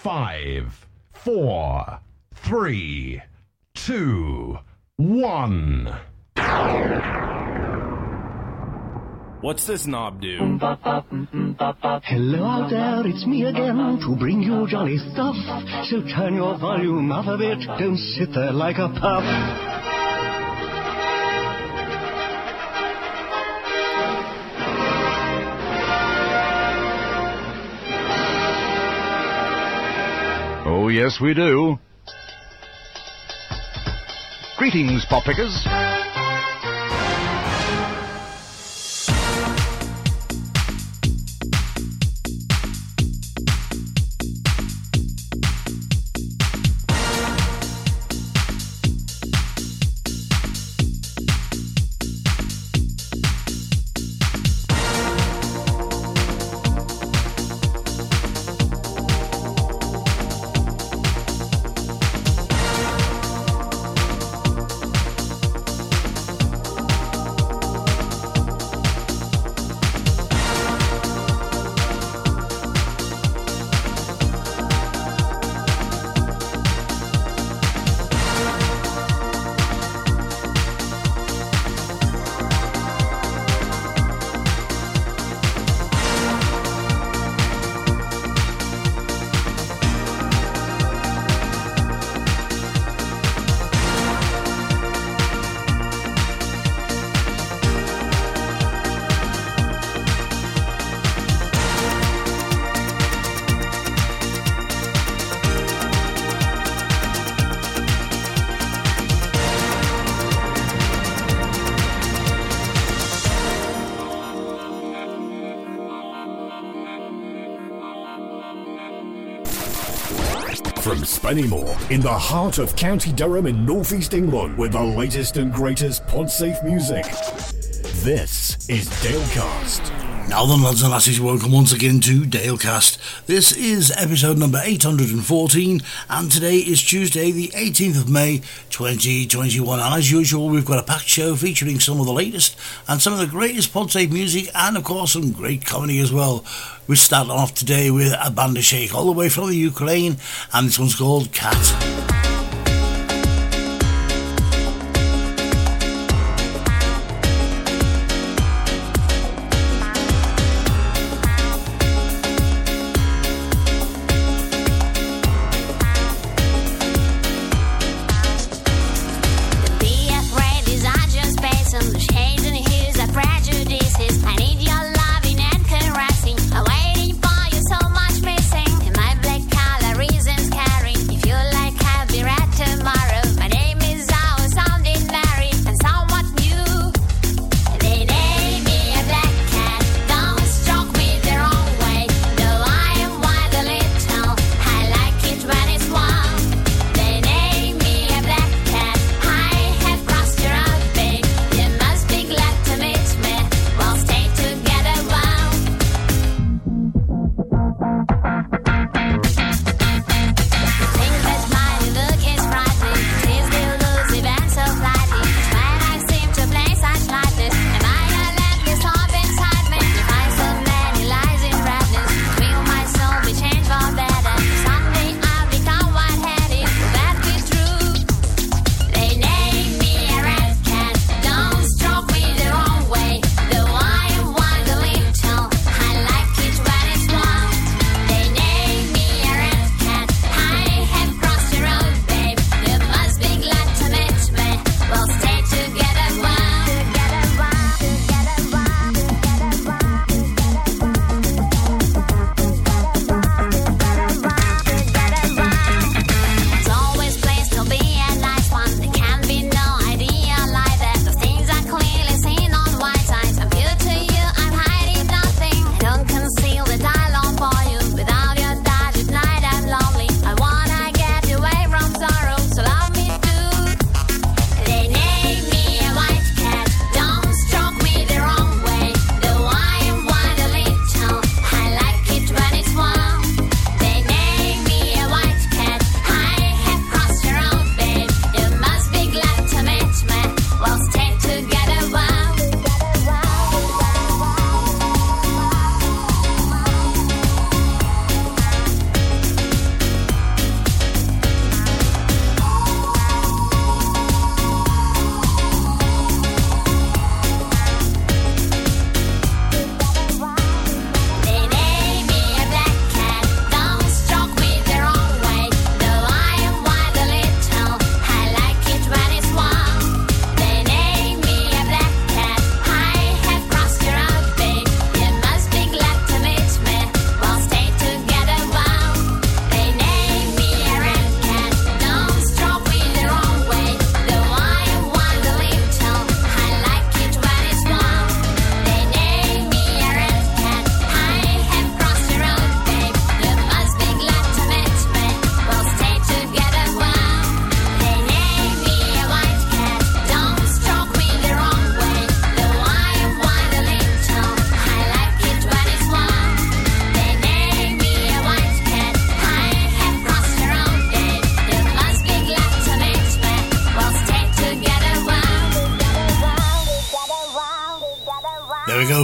5, 4, 3, 2, 1. What's this knob do? Hello out there, it's me again to bring you jolly stuff. So turn your volume up a bit, don't sit there like a pup. Oh, yes, we do. Greetings, pop pickers. From Spennymoor, in the heart of County Durham in North East England, with the latest and greatest pod-safe music. This is Dalecast. Now then, lads and lassies, welcome once again to Dalecast. This is episode number 814, and today is Tuesday, the 18th of May, 2021. And as usual, we've got a packed show featuring some of the latest and some of the greatest pod-safe music, and of course some great comedy as well. We're starting off today with a band of shake all the way from the Ukraine, and this one's called Cat. Waiting for you, so much missing. In my black collar, reasons carrying. If you like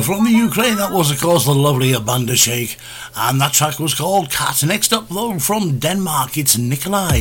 from the Ukraine, that was of course the lovely Banda Shake, and that track was called Cat. Next up though, from Denmark, it's Nikolai.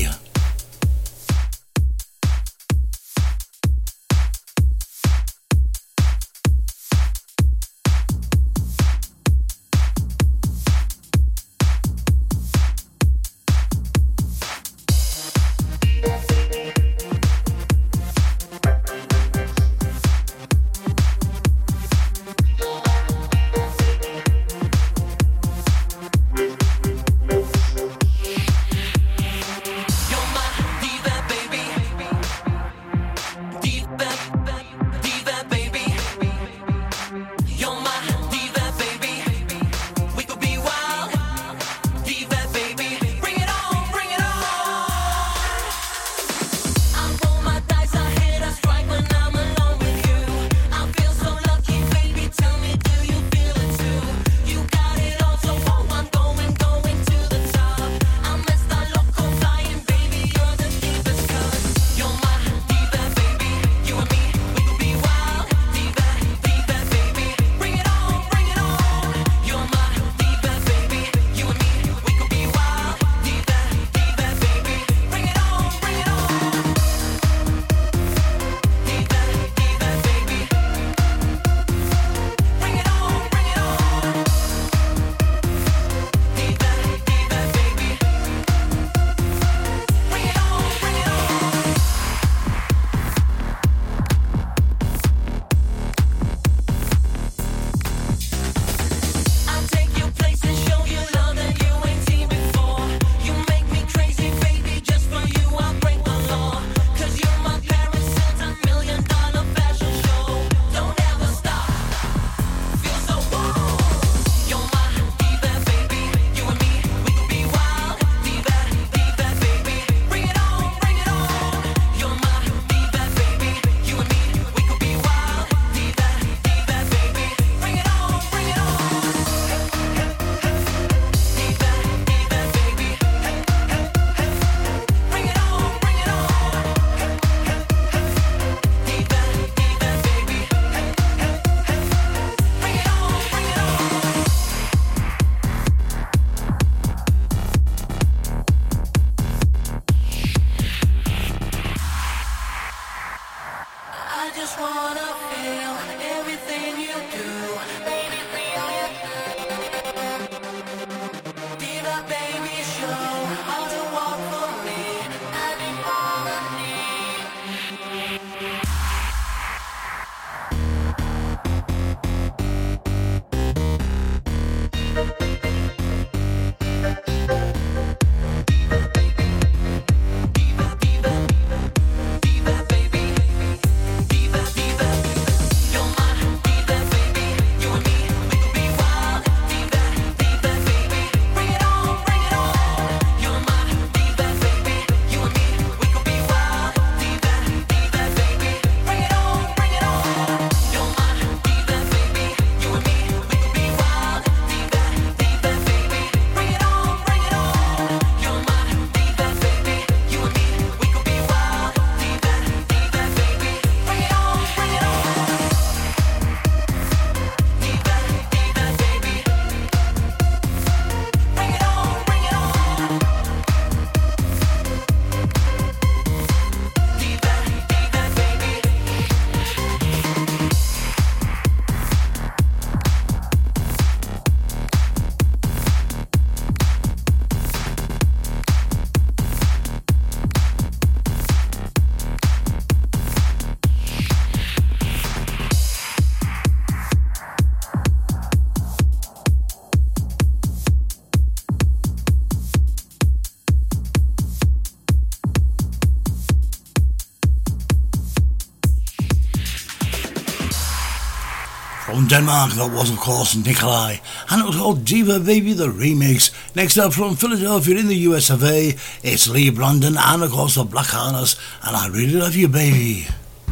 From Denmark, that was of course Nikolai, and it was called Diva Baby the Remix. Next up from Philadelphia in the US of A, it's Lee Brandon and of course the Black Harness, and I Really Love You Baby.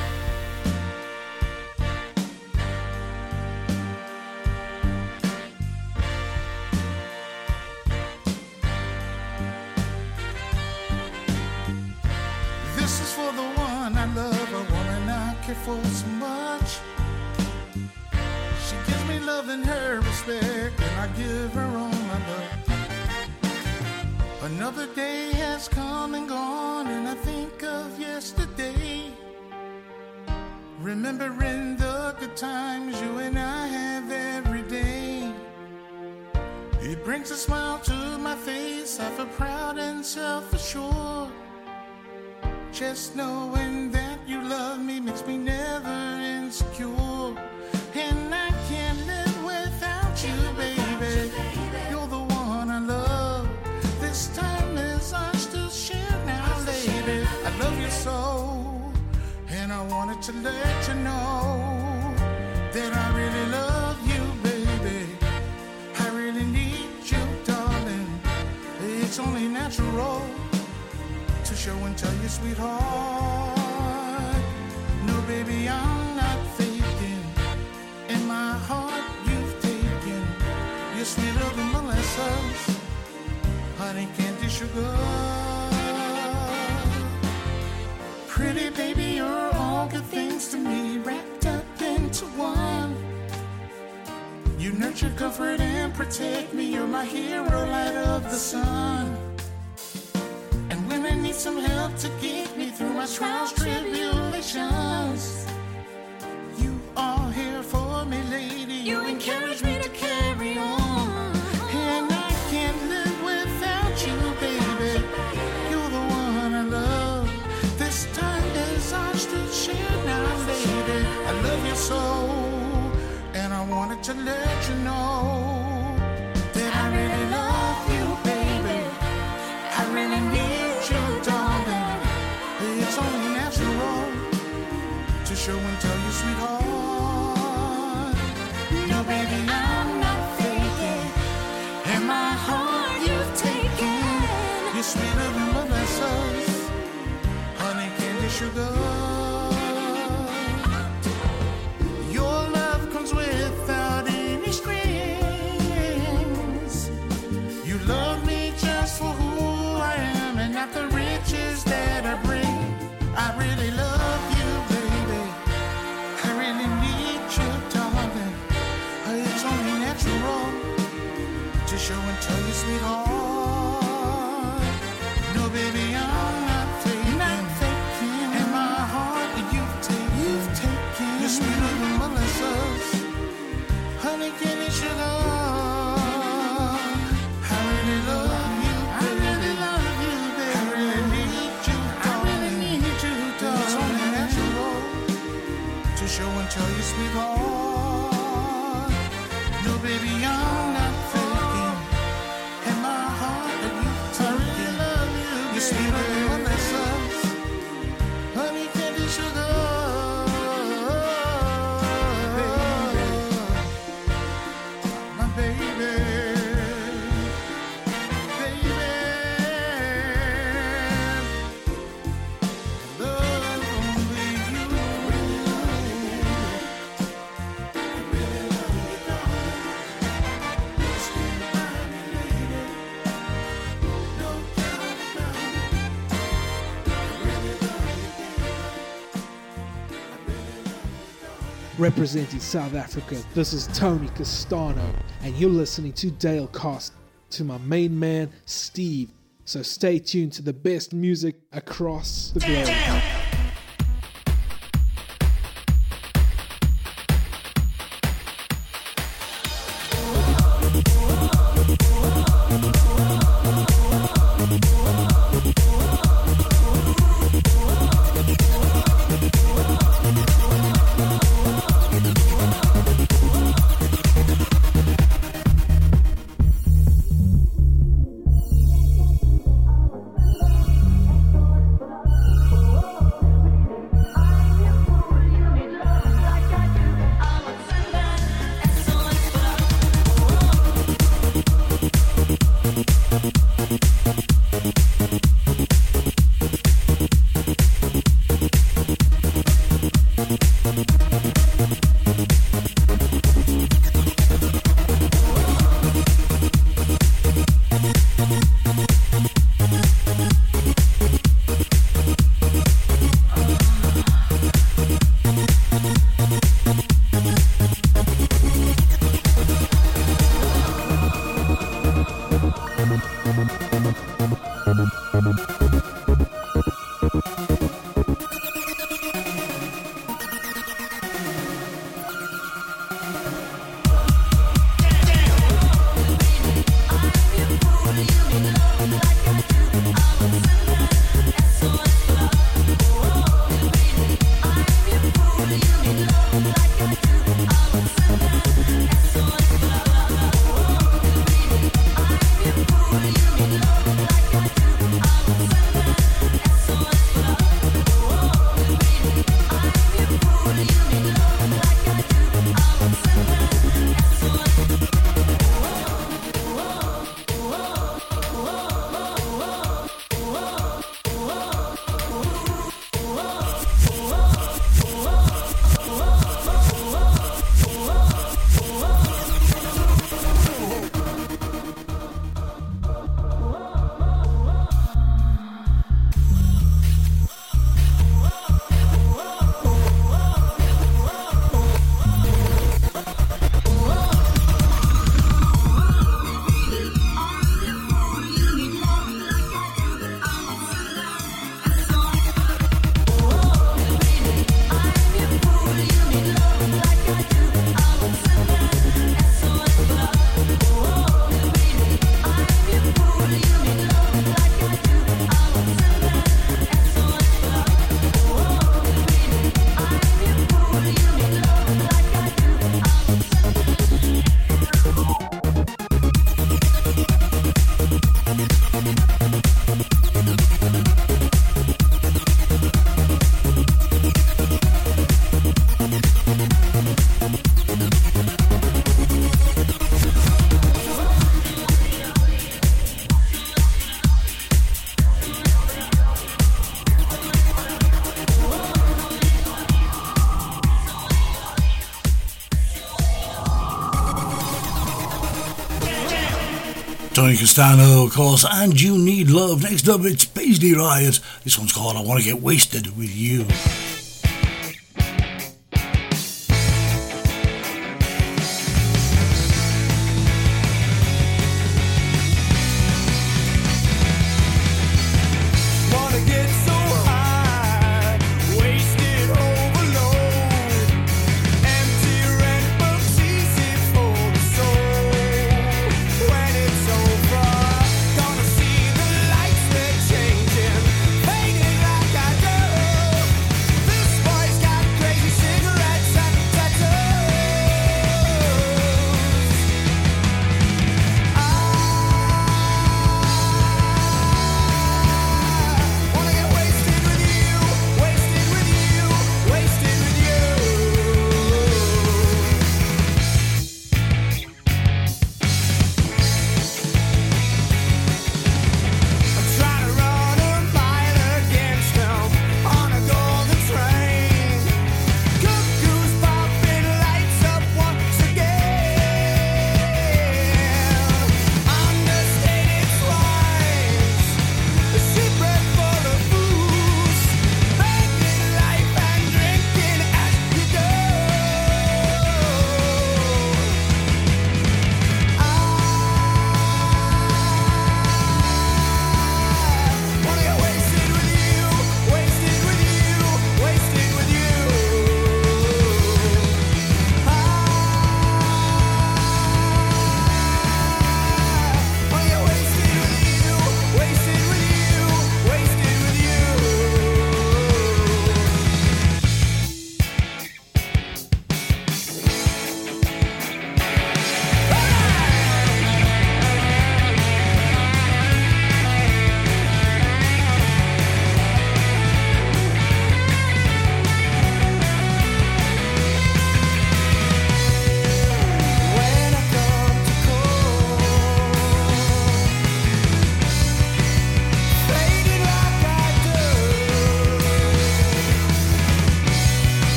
This is for the one I love, a woman I care for so much. She gives me love and her respect, and I give her all my love. Another day has come and gone, and I think of yesterday, remembering the good times you and I have every day. It brings a smile to my face, I feel proud and self-assured. Just knowing that you love me makes me never insecure. And I can't live without you, baby. You're the one I love. This time is ours to share now, lady. I love you so, and I wanted to let you know that I really love you, baby. I really need you, darling. It's only natural to show and tell you, sweetheart. No, baby, I'm not faking. In my heart, you've taken. You're sweeter than molasses, honey, candy, sugar. Pretty baby, you're all good things to me, wrapped up into one. You nurture, comfort, and protect me. You're my hero, light of the sun. And when I need some help to get me through my trials, tribulations, you are here for me, lady. You encourage me to carry on. And I can't live without you, baby. You're the one I love. This time is ours to share now, lady. I love you so, and I wanted to let you know that I really love you, baby. I really need you, darling. It's only natural to show and tell you, sweetheart. No, baby, I'm not faking. In my heart, you've taken. You're sweeter than molasses, honey, candy, sugar. Your love comes without any strings. You love me just for who I am and not the riches that I bring. I really love you, baby. I really need you, darling. It's only natural to show and tell you, sweetheart. No, baby, I'm not faking. In my heart, you've taken. You're sweeter than molasses, honey, candy, sugar. I really love you, baby. I really need you, darling. It's only natural to show and tell you, sweetheart. No, baby, I'm not faking. In my heart, I really love you. You're sweeter than molasses, honey, candy, sugar. My baby. Representing South Africa, this is Tony Castano, and you're listening to Dalecast, to my main man, Steve. So stay tuned to the best music across the globe. Tony Castano, of course, and You Need Love. Next up, it's Paisley Riot. This one's called I Want to Get Wasted With You. Changing, fading like I do.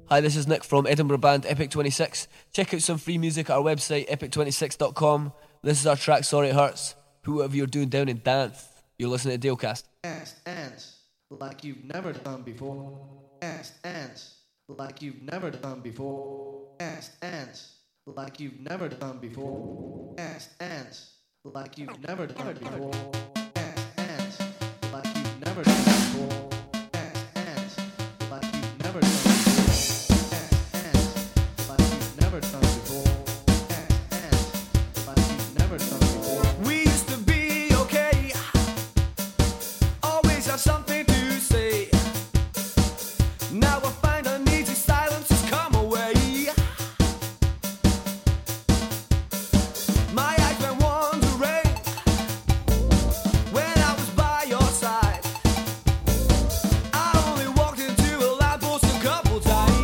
Hi, this is Nick from Edinburgh band Epic 26. Check out some free music at our website, epic26.com. This is our track, Sorry It Hurts. Put whatever you're doing down and dance. You're listening to Dalecast. Ants, like you've never done before. Ants, like you've never done before. Ants, like you've never done before. Ants, like you've never done before. Ants, like you've never done before. Ants, like you've never done before. We used to be okay, always have something to say. Now I find an easy silence has come away. My eyes went wandering when I was by your side. I only walked into a lamppost a couple times.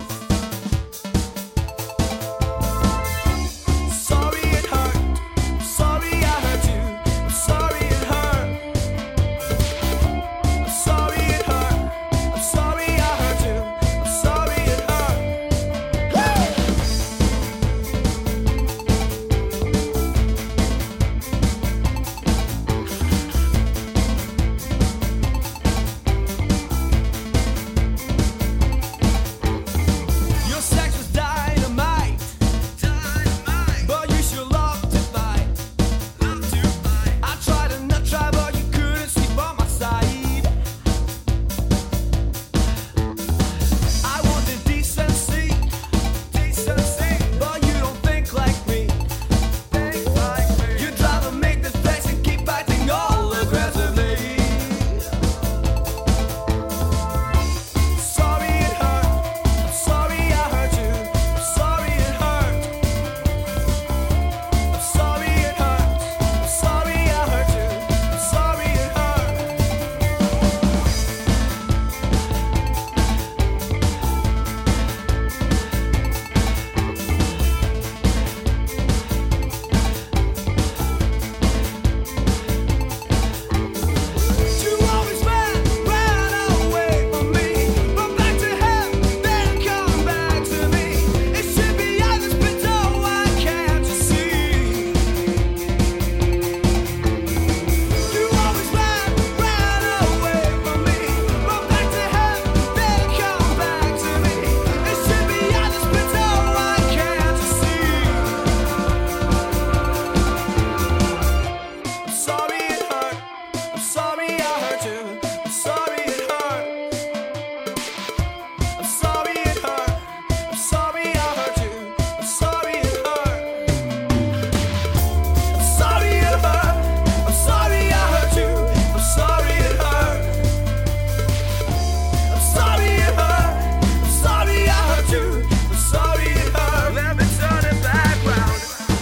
Sorry it hurt. Sorry I hurt you. I'm sorry it hurt. I'm sorry it hurt. I'm sorry I hurt you. I'm sorry it hurt. Your sex was dynamite. But you sure love to fight. I tried and I tried, but you couldn't sleep on my side. I wanted decency, but you don't think like me. You'd rather make this place and keep acting all aggressively. Sorry it hurt. I'm sorry I hurt you. I'm sorry it hurt. I'm sorry it hurt. I'm sorry I hurt you. I'm sorry it hurt. You always ran away from me. Run back to hell, then come back to me. It should be others, but no, why can't you see? You always ran away from me. Run back to hell, then come back to me. It should be others, but no, why can't you see? I'm sorry it hurt. I'm sorry I hurt you. I'm sorry it hurt. I'm sorry it hurt. I'm sorry I hurt you. I'm sorry it hurt. I'm sorry it hurt. I'm sorry I hurt you. I'm sorry it hurt. I'm sorry it hurt. I'm sorry I hurt you. I'm sorry it hurt. Let me turn it back round.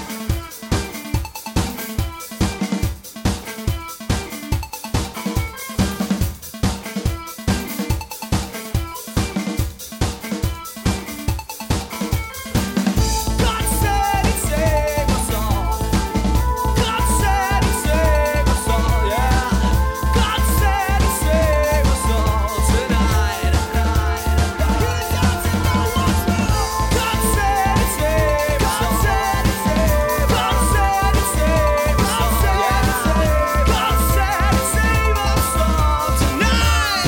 God said he'd save us all. God said he'd save us all, yeah. God said he'd save us all tonight. He doesn't know what's wrong. God said he'd save us all. God said he'd save us all. God said he'd save us all tonight.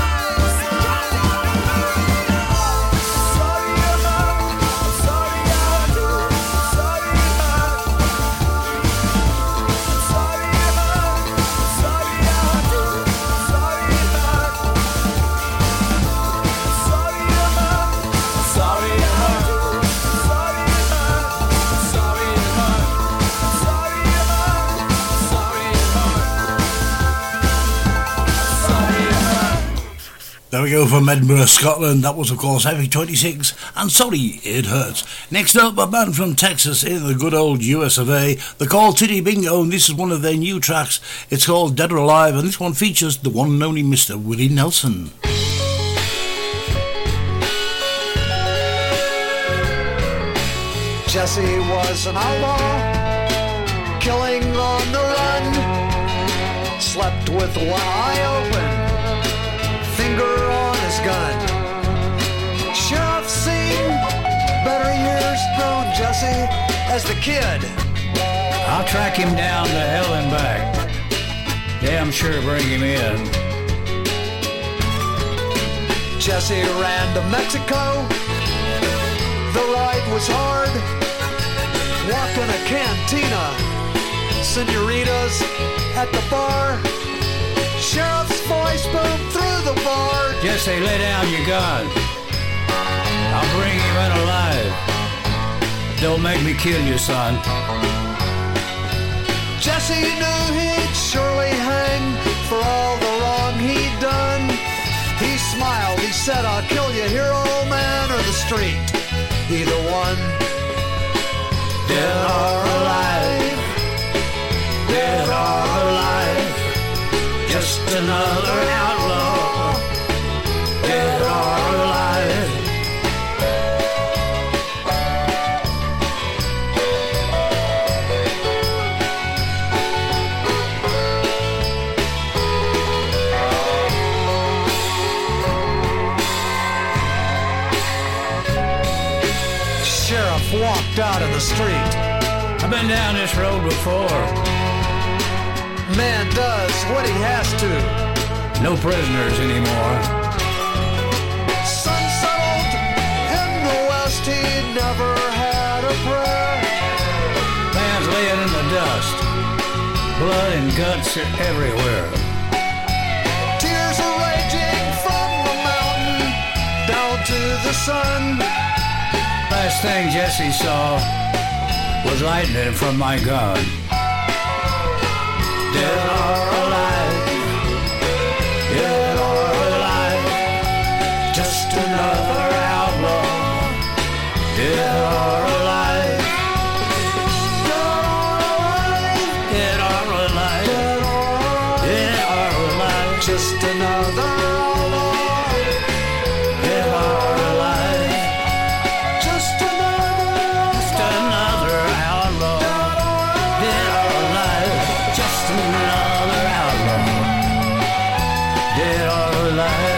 Sorry it hurt. I'm sorry I hurt you. I'm sorry it hurt. I'm sorry it hurt. I'm sorry I hurt you. I'm sorry it hurt. I'm sorry it hurt. I'm sorry I hurt you. I'm sorry it hurt. I'm sorry it hurt. I'm sorry it hurt. I'm sorry it hurt. Sorry it hurt. There we go from Edinburgh, Scotland. That was, of course, Epic 26 and Sorry It Hurts. Next up, a band from Texas in the good old US of A. They're called Titty Bingo, and this is one of their new tracks. It's called Dead or Alive, and this one features the one and only Mr. Willie Nelson. Jesse was an outlaw, killing on the run. Slept with one eye open, finger on his gun. Sheriff Where's the kid? I'll track him down to hell and back. Damn sure bring him in. Jesse ran to Mexico. The ride was hard. Walked in a cantina. Senoritas at the bar. Sheriff's voice boomed through the bar. Jesse, lay down your gun. I'll bring him in alive. Don't make me kill you, son. Jesse knew he'd surely hang for all the wrong he'd done. He smiled, he said, I'll kill you here, old man, or the street. Either one. Dead or alive. Dead or alive. Just another outlaw. Dead or alive. Sheriff walked out of the street. I've been down this road before. Man does what he has to. No prisoners anymore. Sun settled in the west, he never had a prayer. Man's laying in the dust. Blood and guts are everywhere. Tears are raging from the mountain down to the sun. Last thing Jesse saw was lightning from my gun. Dead or alive, dead or alive, just another outlaw. Dead or alive, dead or alive, dead or alive, just another outlaw. Dead or alive, just another outlaw. Dead or alive, just another outlaw. Dead or alive.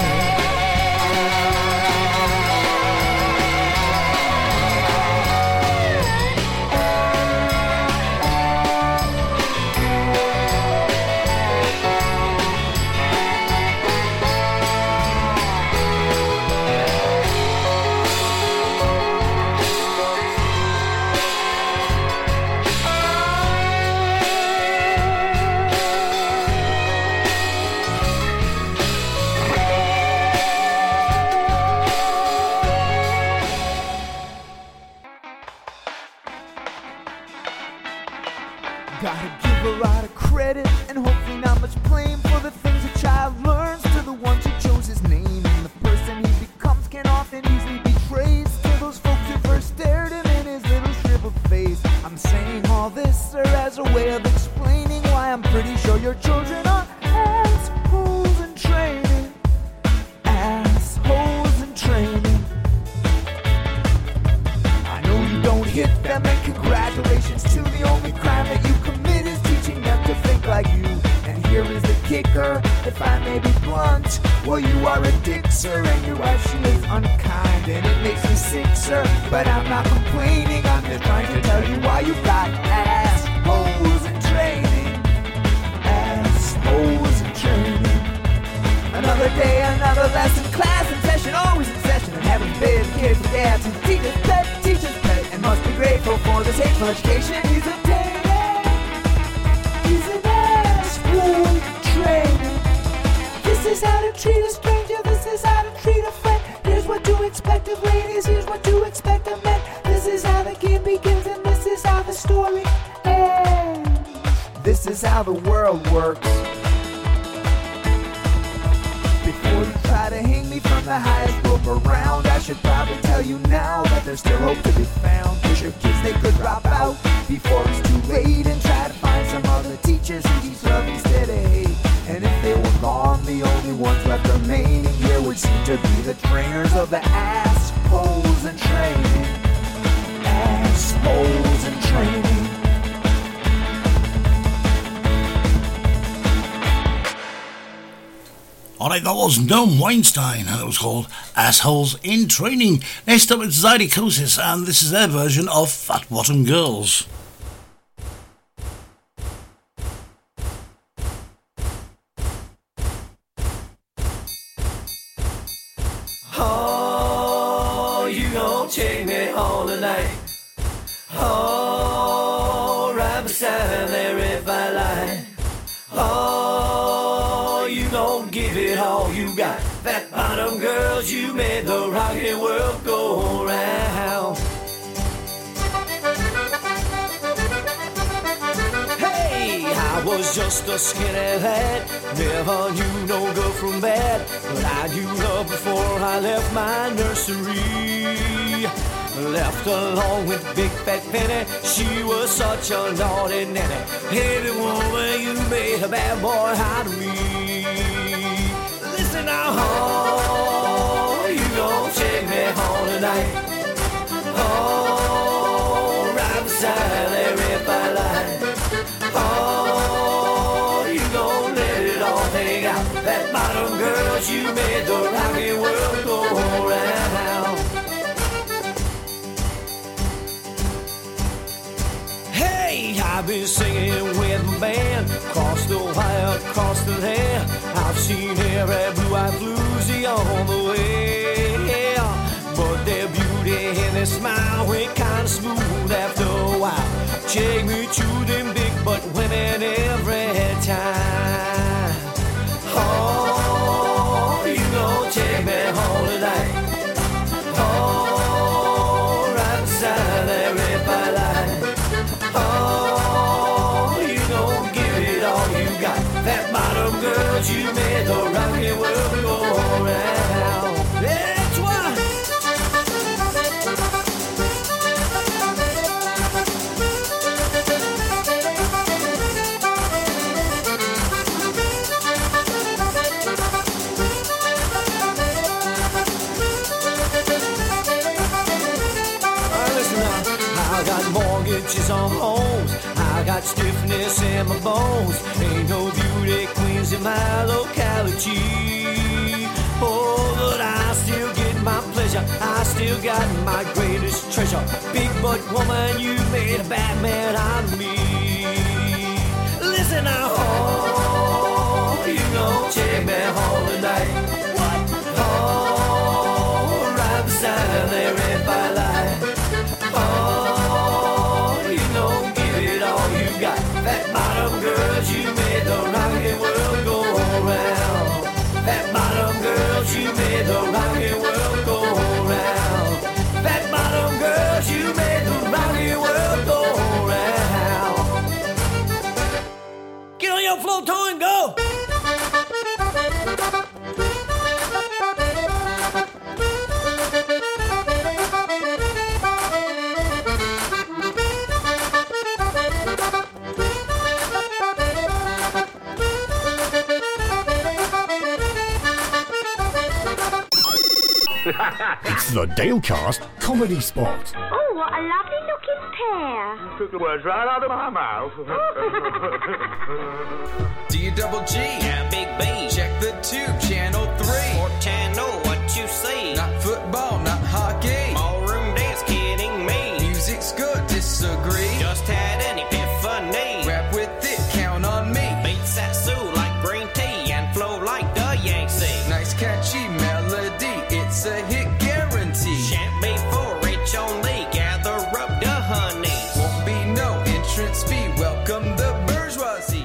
Gotta give a lot of credit and hopefully not much blame for the things a child learns to the ones who chose his name. And the person he becomes can often easily be traced to those folks who first stared him in his little shriveled face. I'm saying all this, sir, as a way of explaining why I'm pretty sure your children are assholes in training. Assholes in training. I know you don't hit them, and congratulations to the only crime that you commit is teaching them to think like you. And here is the kicker, if I may be blunt, well, you are a dick, sir, and your wife, she is unkind, and it makes me sick, sir, but I'm not complaining, I'm just trying to tell you why you've got assholes in training. Assholes in training. Another day, another lesson, class in session, always in session, and having been here for dads and teachers pet, and must be grateful for this hateful education. He's obtaining. He's an asshole training. This is how to treat a stranger. This is how to treat a friend. Here's what to expect of ladies. Here's what to expect of men. This is how the game begins, and this is how the story ends. This is how the world works. Before you try to hang me from the highest rope around, I should probably tell you now that there's still hope to be found. Cause your kids, they could drop out before it's too late, and try to find some other teachers who teach love instead of hate. And if they were gone, the only ones left remaining here would seem to be the trainers of the assholes in training. Assholes in training. Alright, that was Noam Weinstein, and it was called Assholes in Training. Next up, it's Zydecosis, and this is their version of Fat Bottom Girls. Oh, you gon' take me home tonight. Oh, right beside there if I lie. Oh, you gon' give it all you got. Fat bottom girls, you made the rocket world go round. Hey, I was just a skinny lad, never knew no good from bad, but I knew love before I left my nursery. Left along with Big Fat Penny, she was such a naughty nanny. Hey, the woman, you made a bad boy out of me. Listen now, oh, you gon' take me home tonight. Oh, right beside there if I lie. Oh, you gon' let it all hang out. That bottom girls, you made the rocky world go round. Hey, I've been singing with my band, across the wire, across the land. I've seen every blue-eyed floozy on the way, but their beauty and their smile went kind of smooth after a while. Take me to them big butt women every time. Oh, you gon' take me home tonight. Oh, right beside there if I lie. Oh, you gon' give it all you got. Fat bottom girls, you made the rocky world go round. That's why. I got mortgages on homes, I got stiffness in my bones. Ain't no beauty queens in my locality. Oh, but I still get my pleasure, I still got my greatest treasure. Big butt woman, you made a bad man out of me. Listen now, oh, you gon' take me home tonight. What? Oh, right beside there if I lie. Oh, you gon' give it all you got. Fat bottom girls, you made the rocket world go round. Fat bottom girls, you made the rocket world go round. Fat bottom girls, you made the rocket world go round. Get on your floor, toe and go. It's the Dalecast Comedy Spot. Oh, what a lovely looking pair. You took the words right out of my mouth. D-double-G and Big B. Check the tube, channel 3. Or channel, what you see? Not football, not hockey. Ballroom dance, kidding me. Music's good, disagree. Just had an epiphany. Rap with it, count on me. Beats that sue like green tea and flow like the Yangtze. Nice catchy melody, it's a hit guarantee. Shan't be for rich only, gather up the honey. Won't be no entrance fee, welcome the bourgeoisie.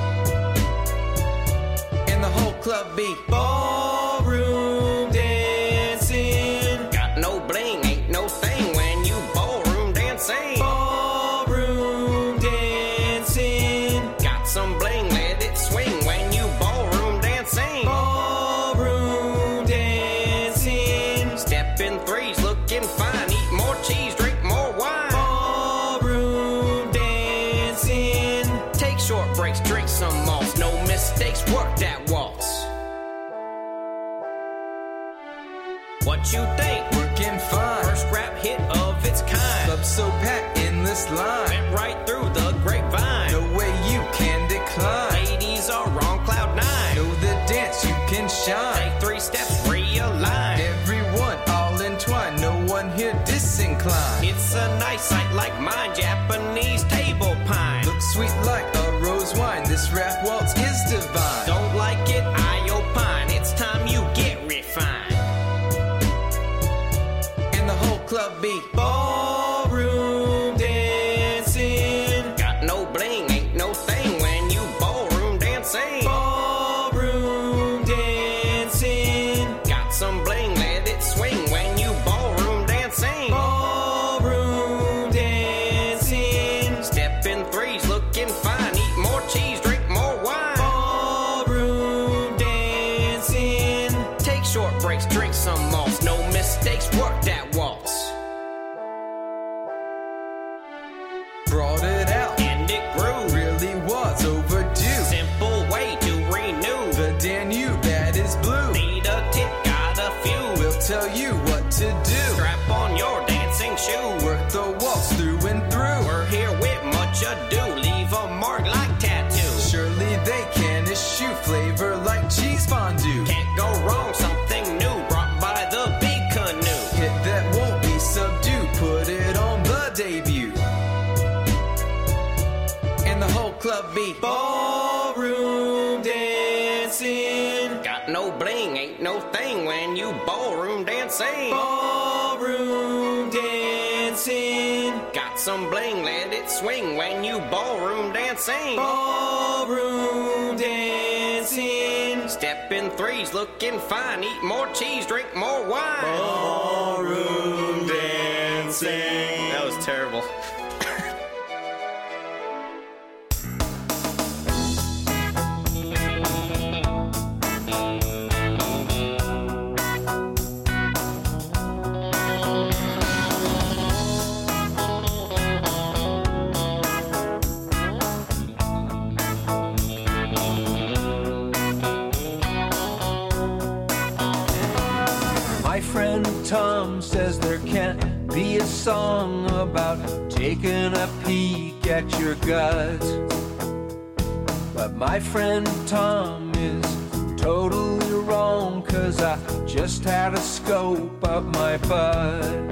And the whole club be ballroom dancing. Got no bling, ain't no thing when you ballroom dancing. Ballroom dancing. Got some bling, let it swing when you ballroom dancing. Ballroom dancing. Step in threes, looking fine. Eat more cheese, drink more wine. Ballroom dancing. Take short breaks, drink some malts. No mistakes, work that waltz. What you think? Working fine. First rap hit of its kind. Club so packed in this line. Went right through the grapevine. No way you can decline. Ladies are on cloud 9. Know the dance, you can shine. fine. Don't like it, I opine. It's time you get refined. And the whole club be ballroom dancing. Got no bling, ain't no thing when you ballroom dancing. Ballroom dancing. Got some bling, let it swing when you ballroom dancing. Ballroom dancing. Step in threes, looking fine. Eat more cheese, drink more wine. Ballroom dancing. Take short breaks, drink some malts. No mistakes, work that waltz. Brought it out, and it grew. Really was overdue. Simple way to renew. The Danube that is blue. Need a tip, got a few. We'll tell you what to do. Strap on your dancing shoe. Work the waltz through and through. We're here with much ado. Leave a mark like tattoo. Surely they can eschew flavor like cheese fondue. Can't go wrong, something new brought by the big canoe. Hit that won't be subdued. Put it on the debut. And the whole club be ballroom dancing. Got no bling, ain't no thing when you ballroom dancing. Ballroom dancing. Got some bling, let it swing when you ballroom dancing. Ballroom dancing. Step in threes, looking fine. Eat more cheese, drink more wine. Ballroom dancing. That was terrible. My friend Tom says there can't be a song about taking a peek at your gut. But my friend Tom is totally wrong, 'cause I just had a scope up my butt.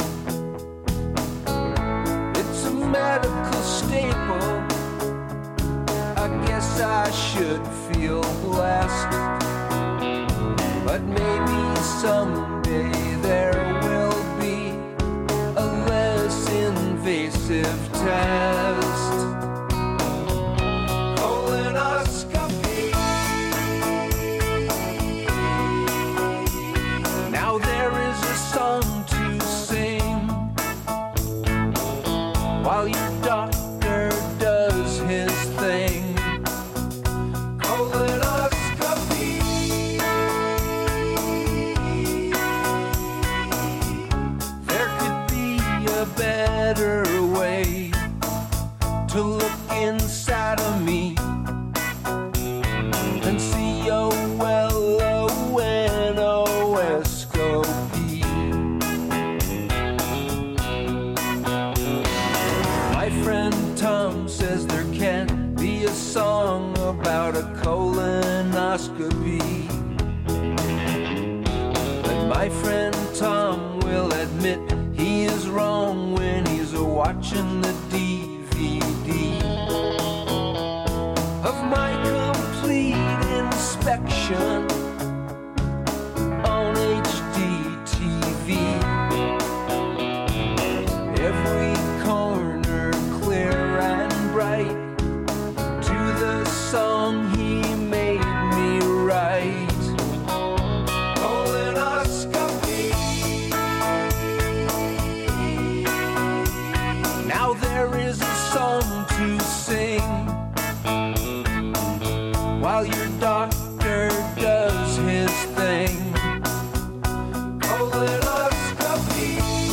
It's a medical staple. I guess I should feel blessed. But maybe someday there will be a less invasive test. Colonoscopy. Now there is a song to sing while your doctor does his thing. Colonoscopy. There could be a better way to look inside of me and see O-L-O-N-O-S-C-O-P. My friend Tom says there can't be a song about a colonoscopy. But my friend Tom will admit he is wrong when he's watching the DVD of my complete inspection on HD TV. Every corner clear and bright to the song he made me write. Colonoscopy. Now there is a song to sing while your doctor does his thing. Colonoscopy.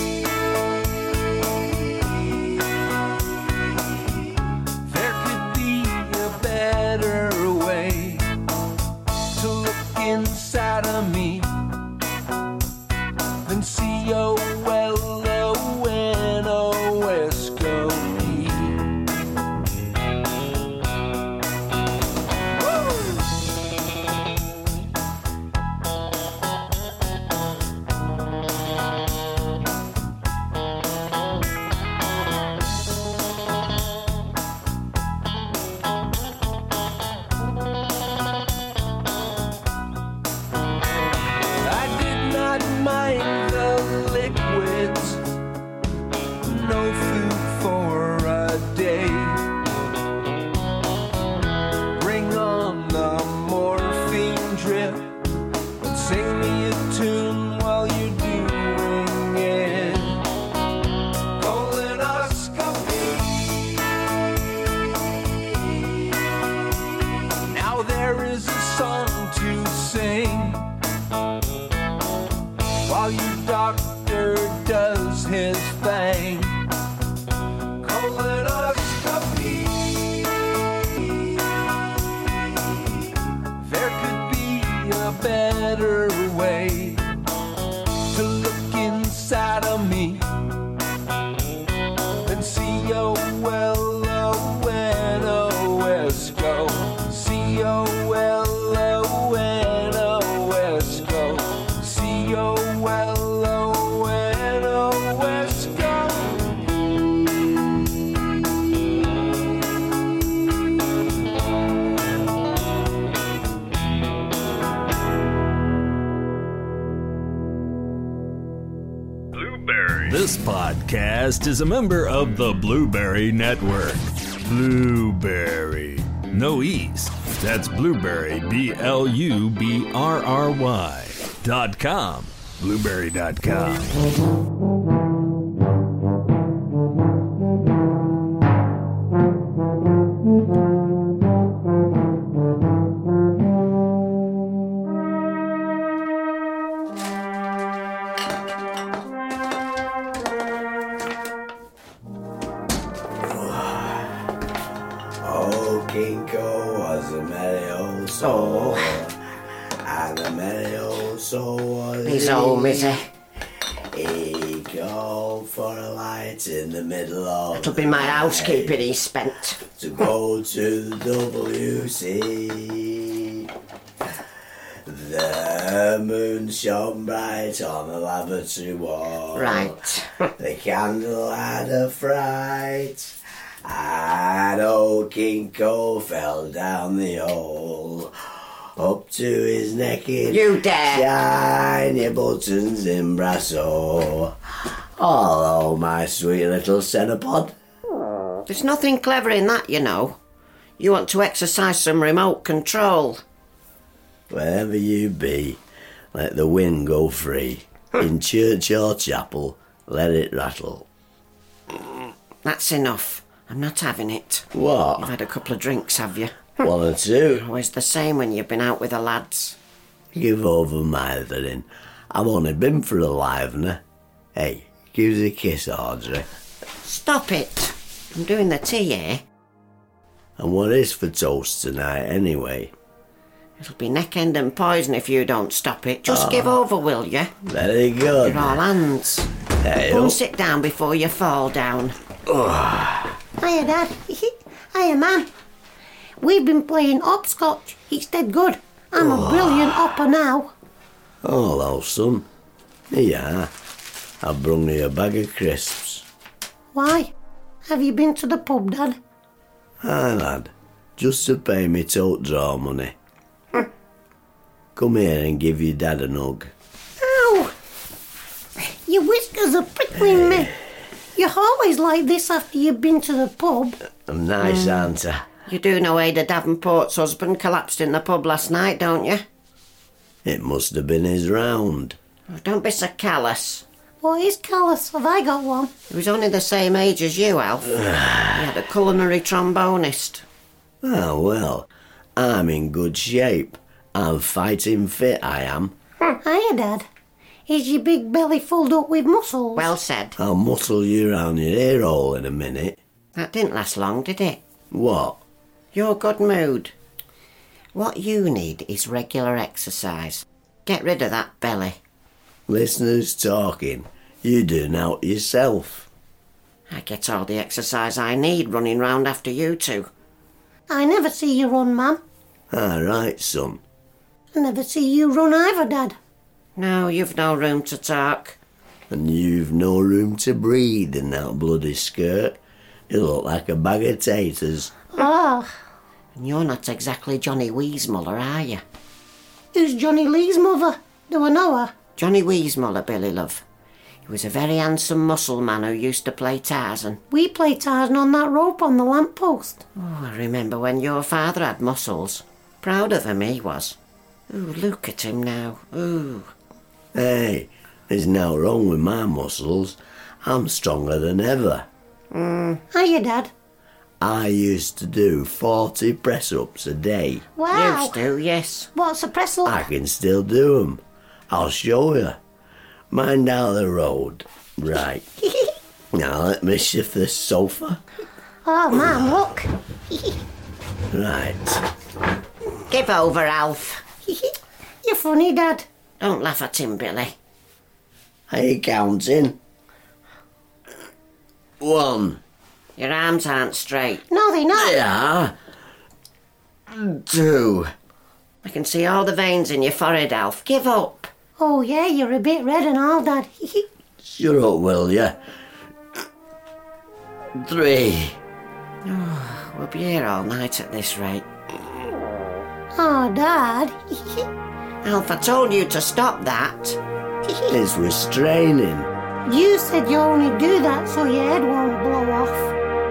There could be a better way to look inside of me than C-O-L-O-N-O-S-C-O-P. This podcast is a member of the Blueberry Network. Blueberry. No E's. That's Blueberry, BLUBRRY.com. Blueberry.com. Oh, Kinko was a merry old soul, and a merry old soul was He's old, Missy. He called for a light in the middle of It'll be my housekeeping he's spent. to go to the WC. The moon shone bright on the lavatory wall. Right. The candle had a fright. And old Kinko fell down the hole, up to his neck in You dare. shiny buttons in brasso. Hello, my sweet little centipod. There's nothing clever in that, you know. You want to exercise some remote control. Wherever you be, let the wind go free. In church or chapel, let it rattle. That's enough. I'm not having it. What? You've had a couple of drinks, have you? One or two. Always the same when you've been out with the lads. Give over mithering. I've only been for a livener. Hey, give us a kiss, Audrey. Stop it. I'm doing the tea here. And what is for toast tonight, anyway? It'll be neck end and poison if you don't stop it. Just give over, will you? Very good. You're all hands. Hey, Go and sit down before you fall down. Hiya, Dad. Hiya, Mum. We've been playing hopscotch. It's dead good. I'm a brilliant hopper now. Hello, son. Here you are. I've brung you a bag of crisps. Why? Have you been to the pub, Dad? Aye, lad. Just to pay me tote draw money. Come here and give your dad a hug. Ow! Your whiskers are prickling me. You're always like this after you've been to the pub. I'm nice, aren't I? You do know Ada Davenport's husband collapsed in the pub last night, don't you? It must have been his round. Oh, don't be so callous. What is callous? Have I got one? He was only the same age as you, Alf. He had a culinary trombonist. Oh, well, I'm in good shape. I'm fighting fit, I am. Hiya, Dad. Is your big belly filled up with muscles? Well said. I'll muscle you round your ear hole in a minute. That didn't last long, did it? What? Your good mood. What you need is regular exercise. Get rid of that belly. Listeners talking. You do now yourself. I get all the exercise I need running round after you two. I never see you run, Mum. All right, son. I never see you run either, Dad. No, you've no room to talk. And you've no room to breathe in that bloody skirt. You look like a bag of taters. Ah. And you're not exactly Johnny Weissmuller, are you? Who's Johnny Lee's mother? Do I know her? Johnny Weissmuller, Billy love. He was a very handsome muscle man who used to play Tarzan. We played Tarzan on that rope on the lamppost. Oh, I remember when your father had muscles. Proud of him he was. Ooh, look at him now. Ooh. Hey, there's no wrong with my muscles. I'm stronger than ever. Hiya, Dad. I used to do 40 press-ups a day. Wow. Used to, yes. What's a press up? I can still do 'em. I'll show you. Mind down the road. Right. Now let me shift this sofa. Oh, Mum, look. Right. Give over, Alf. You're funny, Dad. Don't laugh at him, Billy. Are you counting? 1. Your arms aren't straight. No, they're not. They are. 2. I can see all the veins in your forehead, Alf. Give up. Oh, yeah, you're a bit red and all, Dad. Shut up, will you? 3. Oh, we'll be here all night at this rate. Oh, Dad. Alf, I told you to stop that. It's restraining. You said you only do that so your head won't blow off.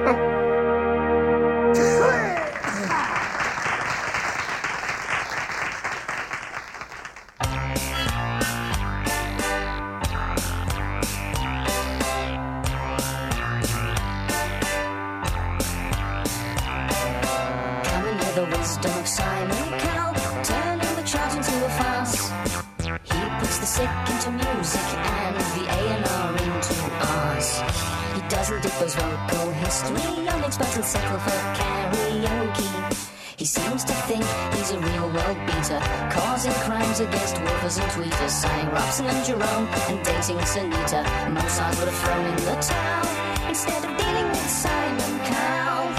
Coming with the wisdom of Simon Cowell, turning the tragedy into a farce. He puts the sick into music and the A&R into ours. He doesn't dip his vocal history on expected settle for karaoke. He seems to think he's a real world beater, causing crimes against wolfers and tweeters, signing Robson and Jerome and dating Sunita. Mozart would have thrown in the towel instead of dealing with Simon Cowell.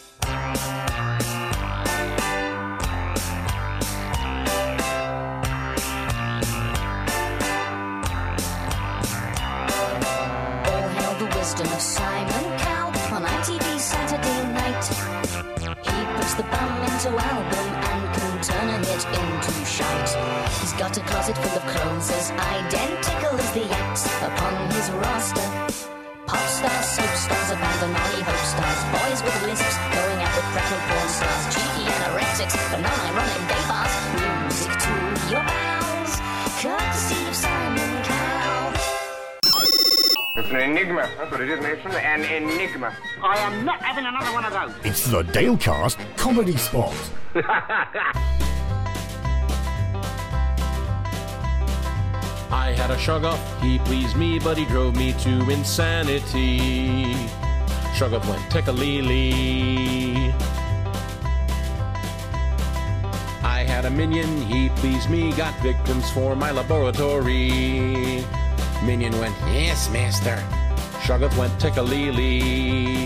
All hail the wisdom of Simon Cowell on ITV Saturday night. He puts the bum into album and can turn a hit into shite. He's got a closet full of clothes as identical as the acts upon his roster. Pop stars, soap stars, abandoned hope stars, boys with lisps going after pregnant porn stars, cheeky anorexics, but non-ironic gay bars, music to your bowels, courtesy of Simon Cowell. It's an enigma. That's what it is, Mason. An enigma. I am not having another one of those. It's the Dalecast comedy spot. I had a Shoggoth, he pleased me, but he drove me to insanity. Shoggoth went tickle-lee-lee. I had a minion, he pleased me, got victims for my laboratory. Minion went, yes, master. Shoggoth went tickle-lee-lee.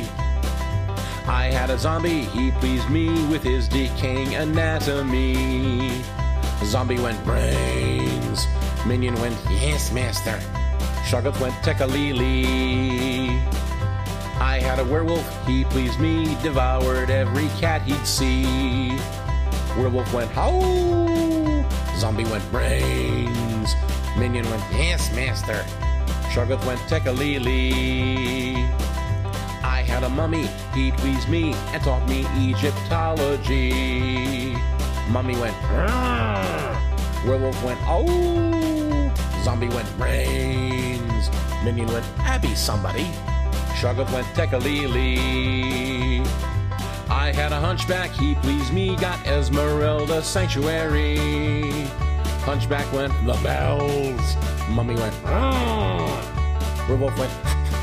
I had a zombie, he pleased me with his decaying anatomy. Zombie went, brains. Minion went, yes, master. Shoggoth went tickle-lee-lee. I had a werewolf, he pleased me, devoured every cat he'd see. Werewolf went, howl. Zombie went, brains. Minion went, yes, master. Shoggoth went tickle-lee-lee. I had a mummy, he pleased me and taught me Egyptology. Mummy went, "Rrrr." Werewolf went, oh. Zombie went, brains. Minion went, Abby somebody. Shoggoth went, tickle-lee-lee. I had a hunchback, he pleased me, got Esmeralda sanctuary. Hunchback went, the bells. Mummy went, "Rrrr." Werewolf went,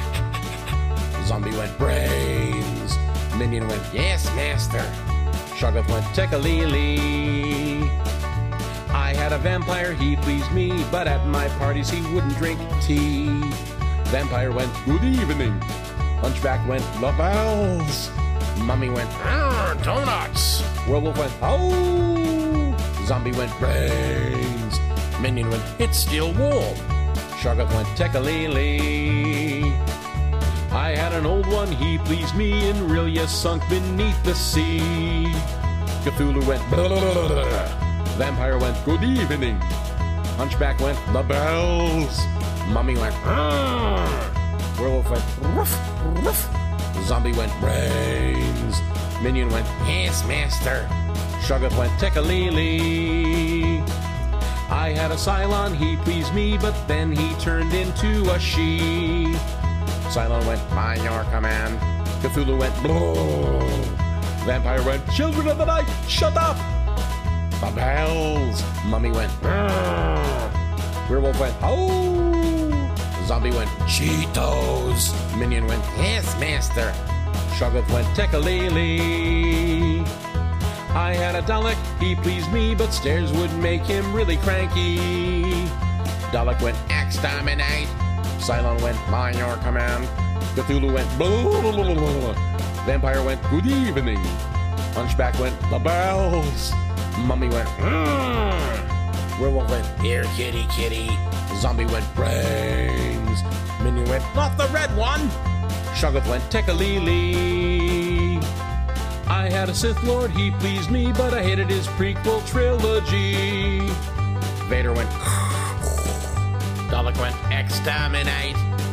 Zombie went, brains. Minion went, yes, master. Shoggoth went, tickle-lee-lee. I had a vampire, he pleased me, but at my parties he wouldn't drink tea. Vampire went, good evening. Hunchback went, the bells. Mummy went, donuts. Werewolf went, oh. Zombie went, brains. Minion went, it's still warm. Shoggoth went, tickle-lee-lee. I had an old one, he pleased me, in Rillia sunk beneath the sea. Cthulhu went, blah, blah, blah, blah. Vampire went, good evening. Hunchback went, the bells. Mummy went, "Rrrr." Werewolf went, ruff, ruff. Zombie went, brains. Minion went, yes, master. Shoggoth went, tickle-lee-lee. I had a Cylon, he pleased me, but then he turned into a she. Cylon went, by your command. Cthulhu went, blah. Vampire went, children of the night, shut up. The bells. Mummy went, "Rrrr." Werewolf went, oh. Zombie went, Cheetos. Minion went, yes, master. Shoggoth went, tickle-lee-lee. I had a Dalek, he pleased me, but stairs would make him really cranky. Dalek went, exterminate. Cylon went, by your command. Cthulhu went, blah, blah, blah, blah. Vampire went, good evening. Hunchback went, the bells. Mummy went, "Rrrr." Werewolf went, here, kitty, kitty. Zombie went, brains. Minion went, not the red one. Shoggoth went, tickle-lee-lee. I had a Sith Lord, he pleased me, but I hated his prequel trilogy. Vader went, Dalek went, exterminate.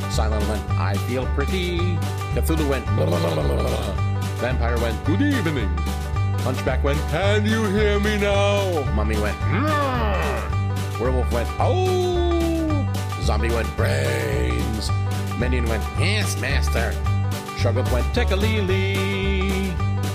Cylon went, I feel pretty. Cthulhu went, blah, blah, blah, blah, blah. Vampire went, good evening. Hunchback went, can you hear me now? Mummy went, Werewolf went, oh. Zombie went, brains. Minion went, yes, master. Shoggoth went, take-a-lee-lee.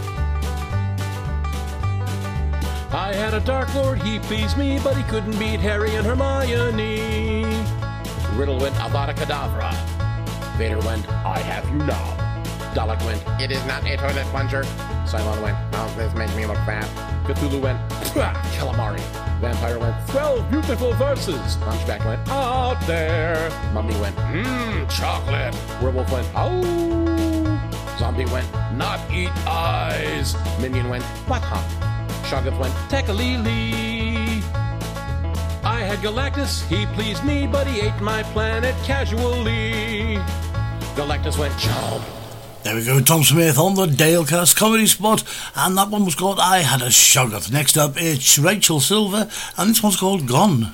I had a Dark Lord, he pleased me, but he couldn't beat Harry and Hermione. Riddle went, Avada Kedavra. Vader went, I have you now. Dalek went, it is not a toilet plunger. Cylon went, oh, this makes me look fat. Cthulhu went, calamari. Vampire went, 12 beautiful verses. Hunchback went, out there. Mummy went, chocolate. Werewolf went, oh. Zombie went, not eat eyes. Minion went, what hop? Shoggoth went, take-a-lee-lee. I had Galactus, he pleased me, but he ate my planet casually. Galactus went, chomp. There we go, Tom Smith on the Dalecast comedy spot, and that one was called I Had a Shoggoth. Next up, it's Rachel Silver, and this one's called Gone.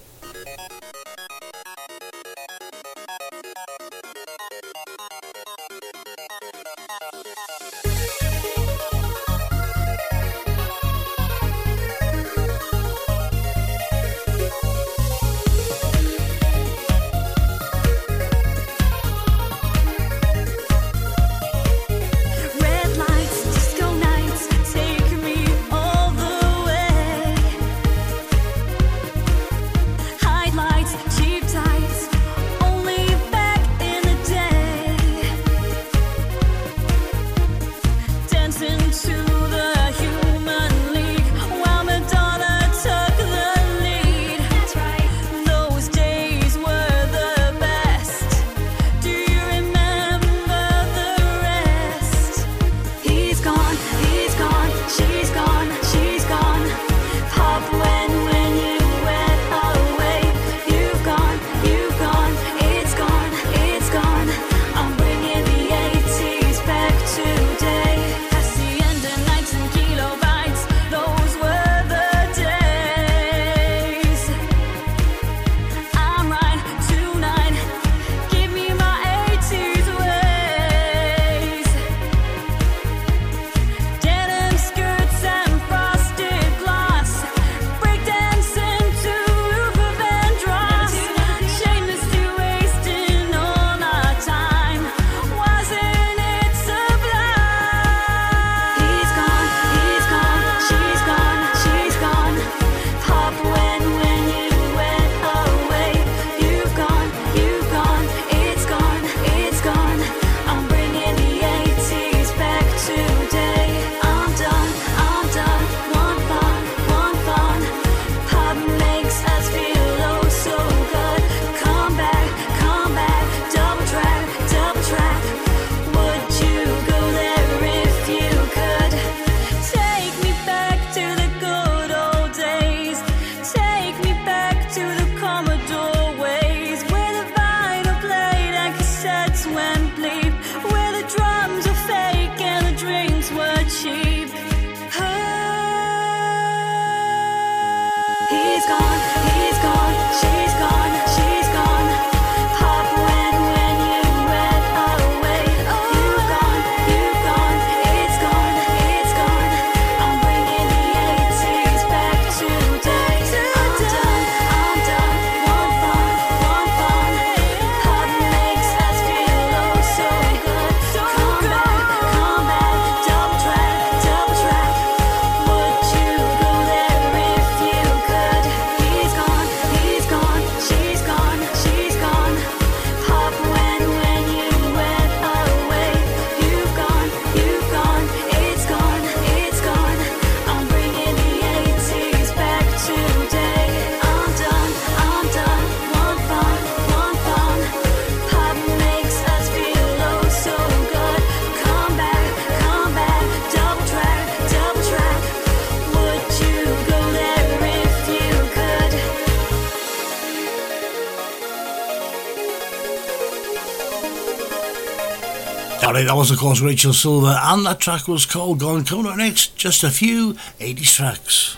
Red lights, disco nights, take me all the way. Alright, that was of course Rachel Silver, and that track was called Gone. Coming up next, just a few 80s tracks.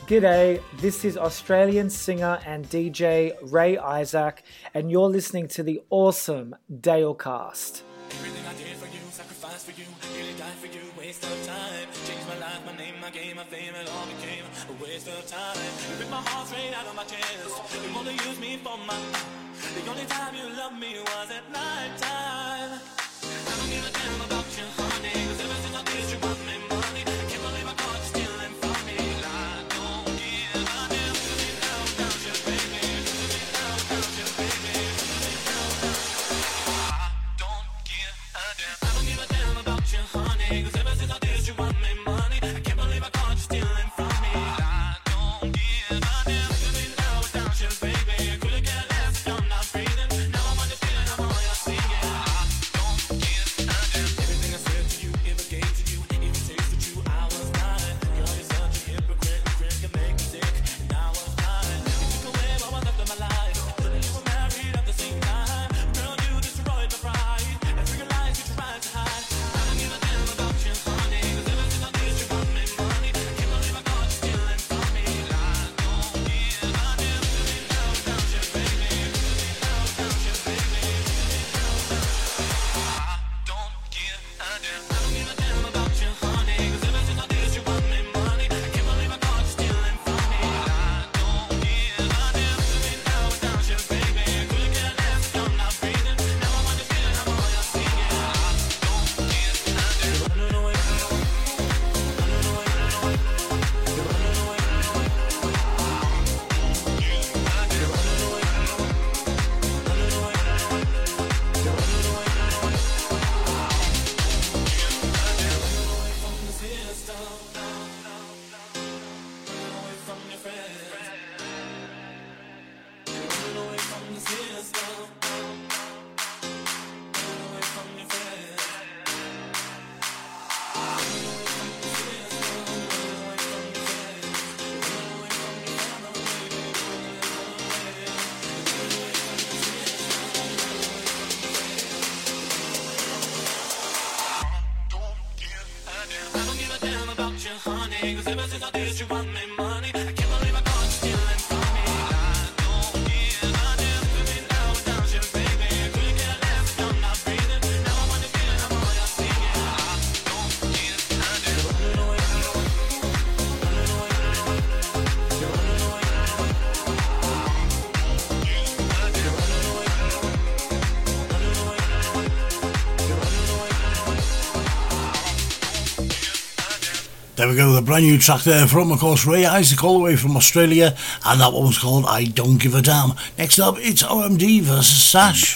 G'day, this is Australian singer and DJ Ray Isaac, and you're listening to the awesome Dalecast. Everything I did for you, sacrificed for you, nearly died for you, waste of time. Changed my life, my name, my game, my fame, it all became a waste of time. You ripped my heart straight out of my chest. You only used me for my. The only time you loved me was at night time. I don't give a damn about you, honey, 'cause ever since I did you want me money. I can't believe I caught you stealing from me. I don't give a damn. You me now, without you, baby. You me now, without you, baby. You me now, without you. I don't give a damn about you, honey, 'cause ever since I did you want me money. I can't believe I caught you stealing from me. I don't give a damn. You me now, without you, baby. I couldn't care less if I'm not breathing. Now I'm on the feeling of all you're singing. I don't give a damn. Everything I said to you, ever gave to you, even tasted you, I was lying. Girl, you're such a hypocrite, drink and make me sick, and I was lying. You took away what was left of my life, but then you were married at the same time. Girl, you destroyed my pride, and through your lies you tried to hide. I don't give a damn about you, honey, 'cause ever since I did you want me money. I can't believe I caught you stealing from me. I don't give a damn. You me now, without you, baby. You me now, without you, baby. You me now, without you. I don't give a damn. I don't give a damn about you, honey, 'cause ever since I did you want me money. I can't believe I caught you stealing from me. I don't give a damn. You me now, without you, baby. I couldn't care less if I'm not breathing. Now I'm on the feeling of all you're singing. I don't give a damn. You're running away. Running away. You're running away. You're running away. Running away. You're running away. From the system. Running away from your friends. You're running away from the system. Running away from your friends. Running away from the system. Running away from your friends. Running away from your family. Running away from the system. Running away from your friends. I don't give a damn about you, honey, 'cause ever since I did you want me money. I can't believe I caught you stealing from me. I don't give a damn. You me now, without you, baby. I couldn't care less if I'm not breathing. Now I'm on the feeling of all you're singing. I don't give a damn. You're running away. Running away. You're running away. You're running away. Running away. You're running away. There we go, the brand new track there from, of course, Ray Isaac, all the way from Australia, and that one was called I Don't Give a Damn. Next up, it's OMD versus Sash.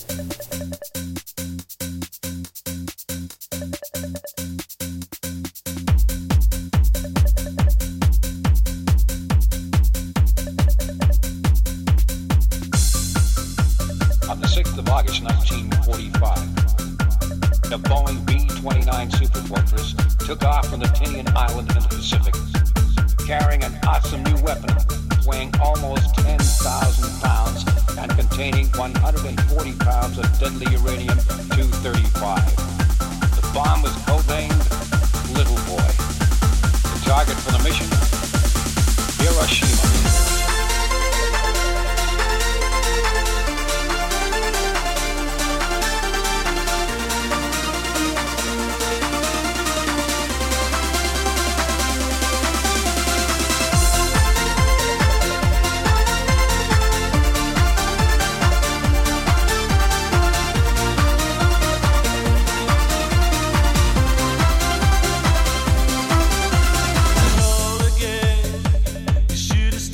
On the 6th of August 1945, the Boeing B-29 Superfortress took off from the Tinian Island in the Pacific, carrying an awesome new weapon weighing almost 10,000 pounds and containing 140 pounds of deadly uranium-235. The bomb was codenamed Little Boy. The target for the mission, Hiroshima. You should have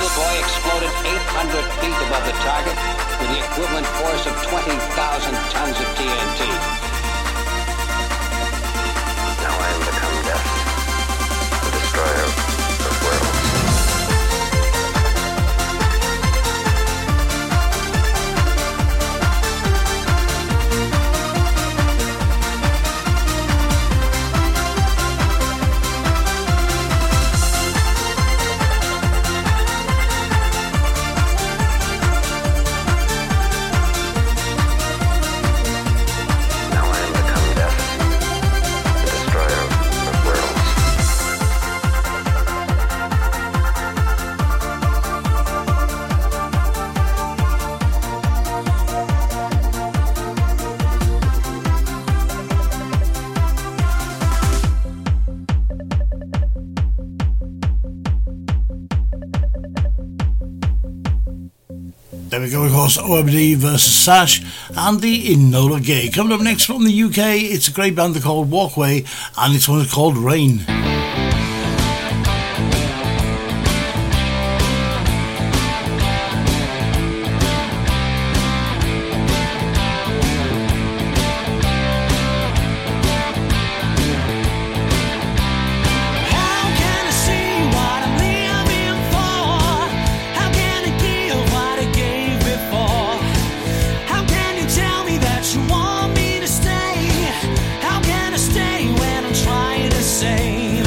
Boy exploded 800 feet above the target with the equivalent force of 20,000 tons of TNT. Now I am become death, the destroyer of worlds. There we go, of course, OMD versus Sash and the Enola Gay. Coming up next from the UK, it's a great band they're called Walkway, and it's one called Rain. Say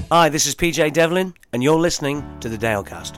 Hi, this is PJ Devlin, and you're listening to the Dalecast.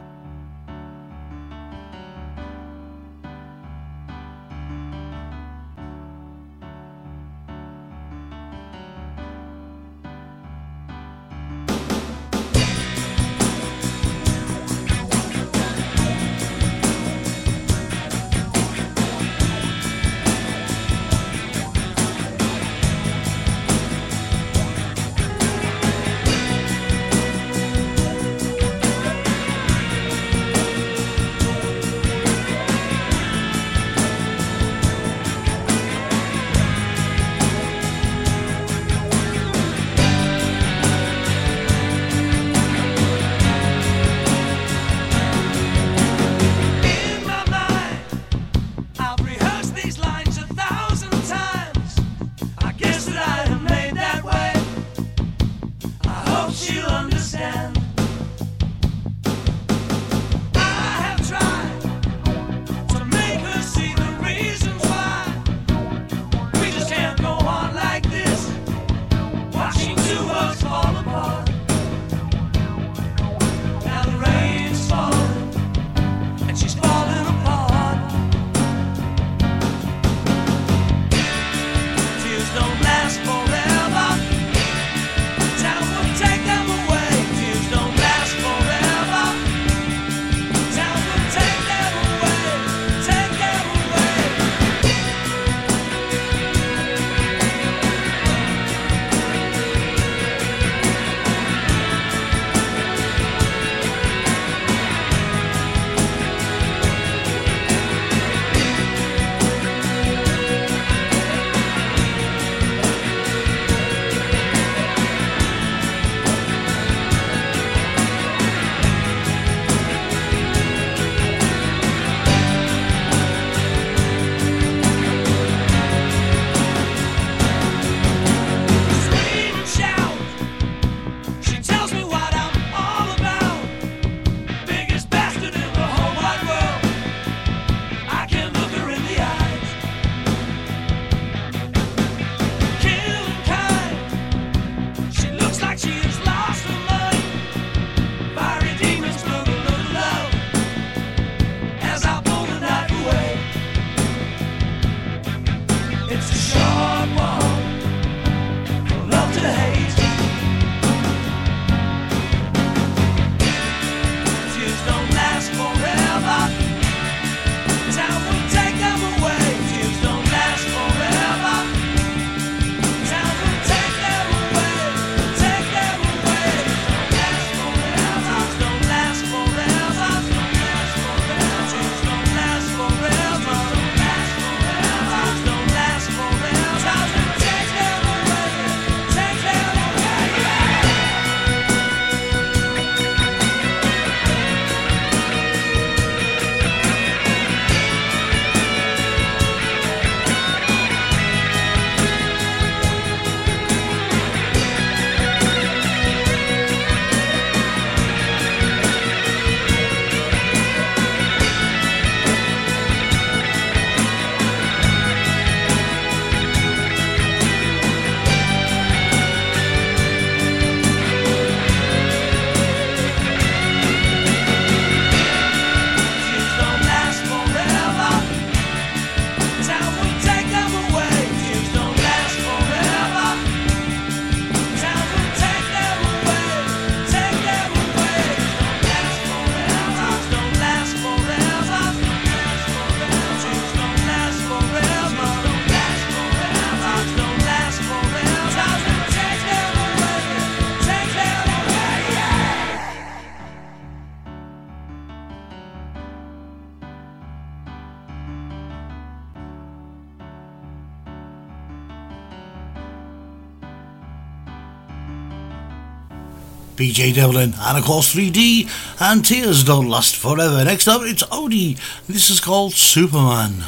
PJ Devlin, and of course 3D, and Tears Don't Last Forever. Next up, it's Odie. This is called Superman.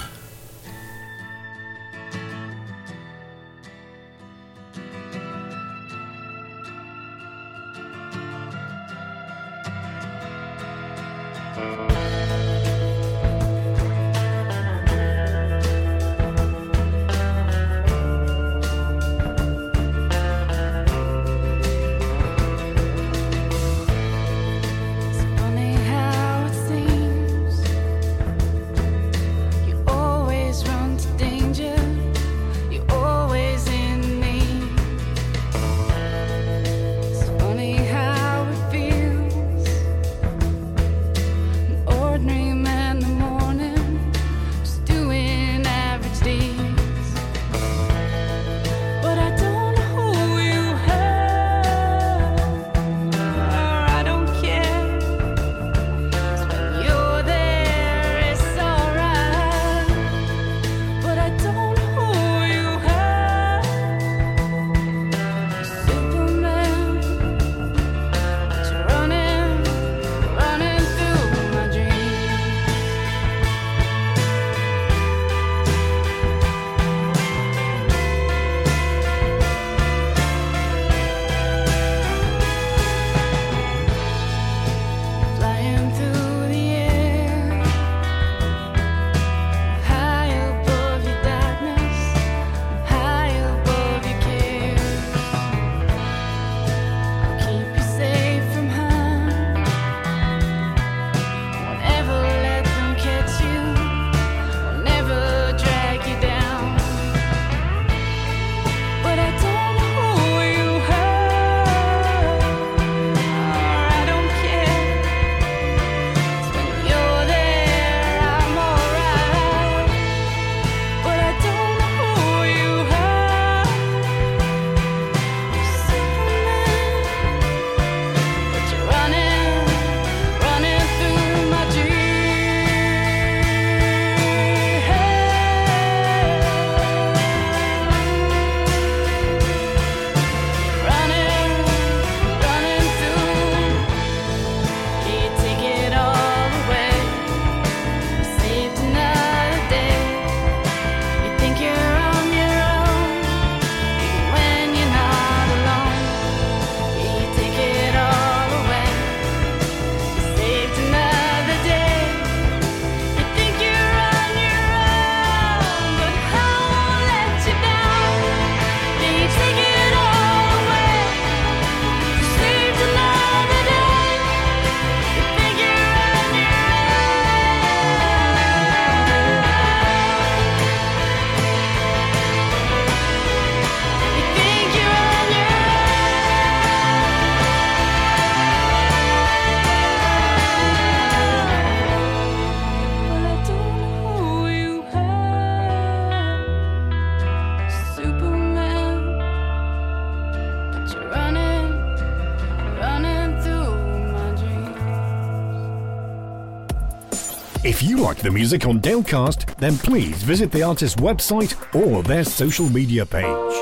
you're running through my dreams. If you like the music on Dalecast, then please visit the artist's website or their social media page.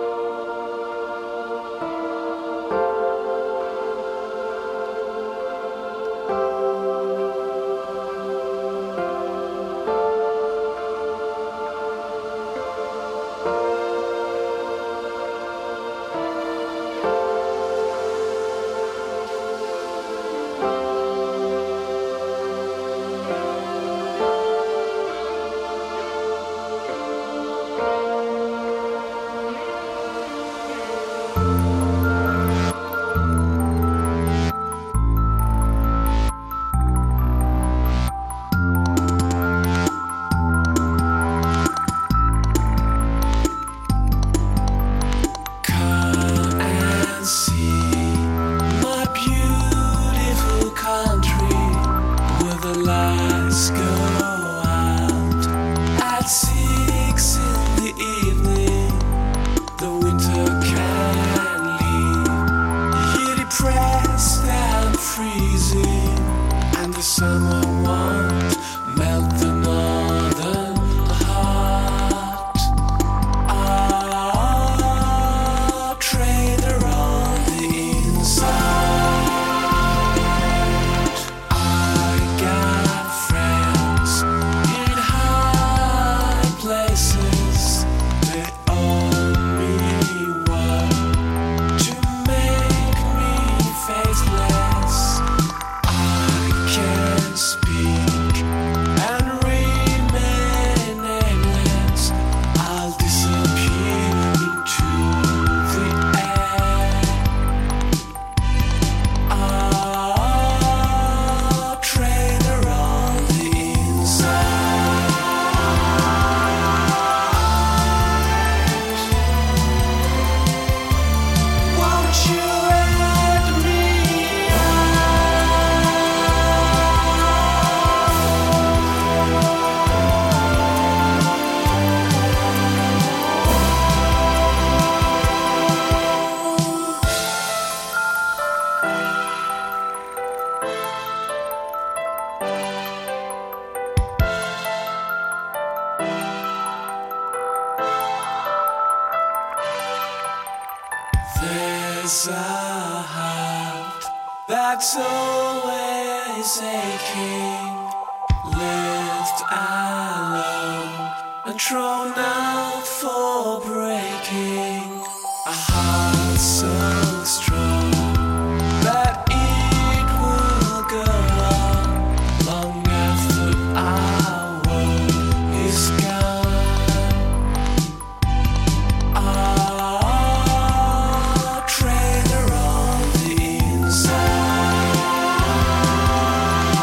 There's a heart that's always aching, left alone and thrown out for breaking. A heart so strong that it will go on long after our world is gone.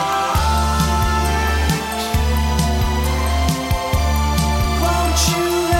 Won't you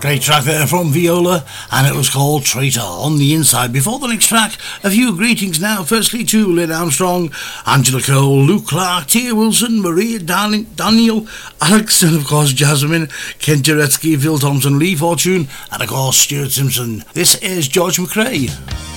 Great track there from Viola, and it was called Traitor on the Inside. Before the next track, a few greetings now. Firstly to Lynn Armstrong, Angela Cole, Luke Clark, Tia Wilson, Maria Daniel, Alex, and of course Jasmine, Ken Turetsky, Phil Thompson, Lee Fortune, and of course Stuart Simpson. This is George McRae.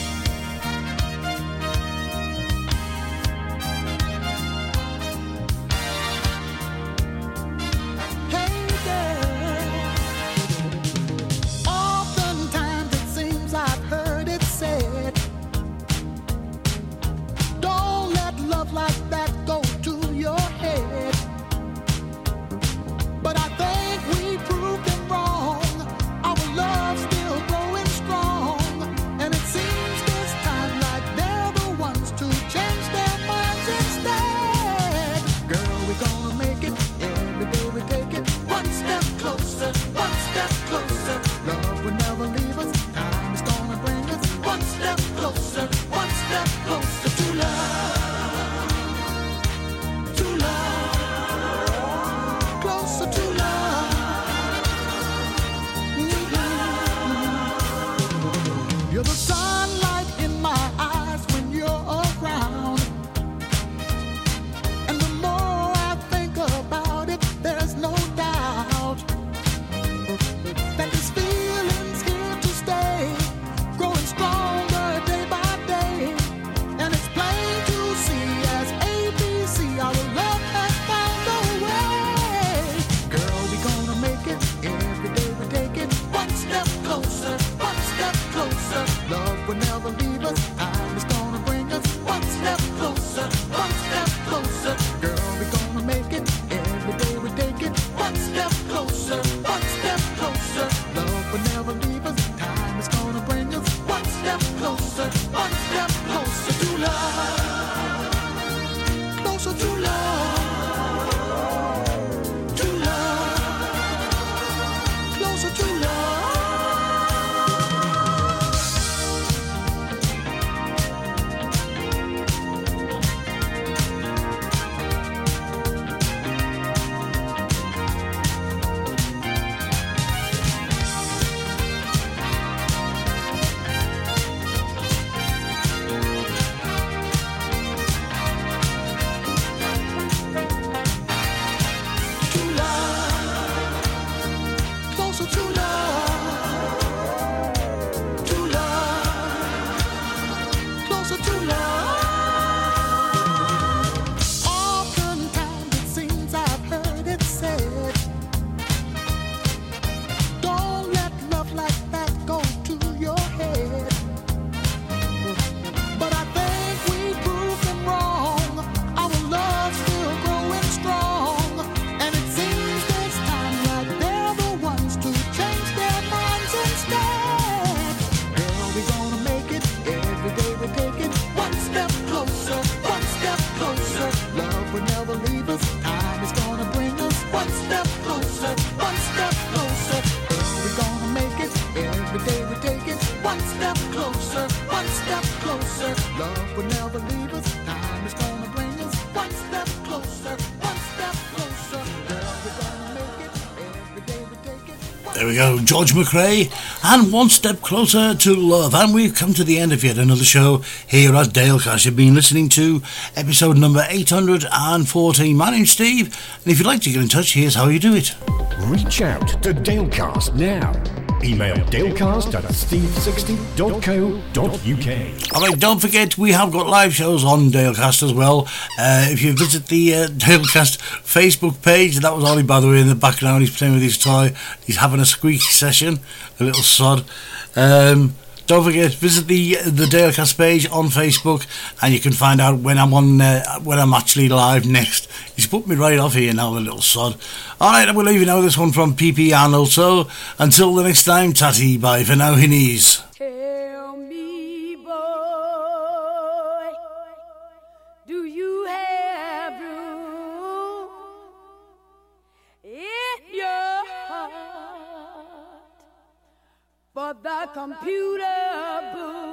There we go, George McRae, and One Step Closer to Love. And we've come to the end of yet another show here at Dalecast. You've been listening to episode number 814. My name's Steve, and if you'd like to get in touch, here's how you do it. Reach out to Dalecast now. Email dalecast@steve60.co.uk. Alright, don't forget we have got live shows on Dalecast as well. If you visit the Dalecast Facebook page, that was Ollie, by the way, in the background. He's playing with his toy. He's having a squeaky session, the little sod. Don't forget, visit the Dalecast page on Facebook, and you can find out when I'm on when I'm actually live next. He's put me right off here now, the little sod. Alright, I'm going to leave you now with this one from P.P. Arnold. So, until the next time, tatty, bye for now, hinnies. Tell me, boy, do you have room in your heart for the computer boo?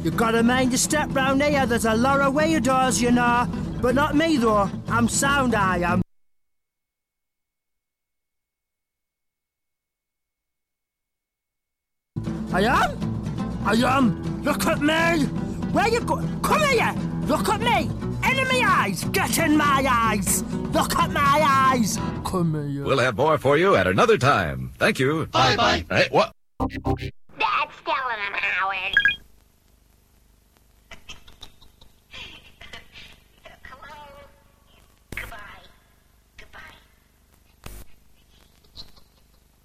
You gotta mind your step round here. There's a lot of weirdos, you know. But not me, though. I'm sound, I am. I am. Look at me. Where you go? Come here. Look at me. Enemy eyes. Get in my eyes. Look at my eyes. Come here. We'll have more for you at another time. Thank you. Bye-bye. Hey, what? Dad's telling him, Howard.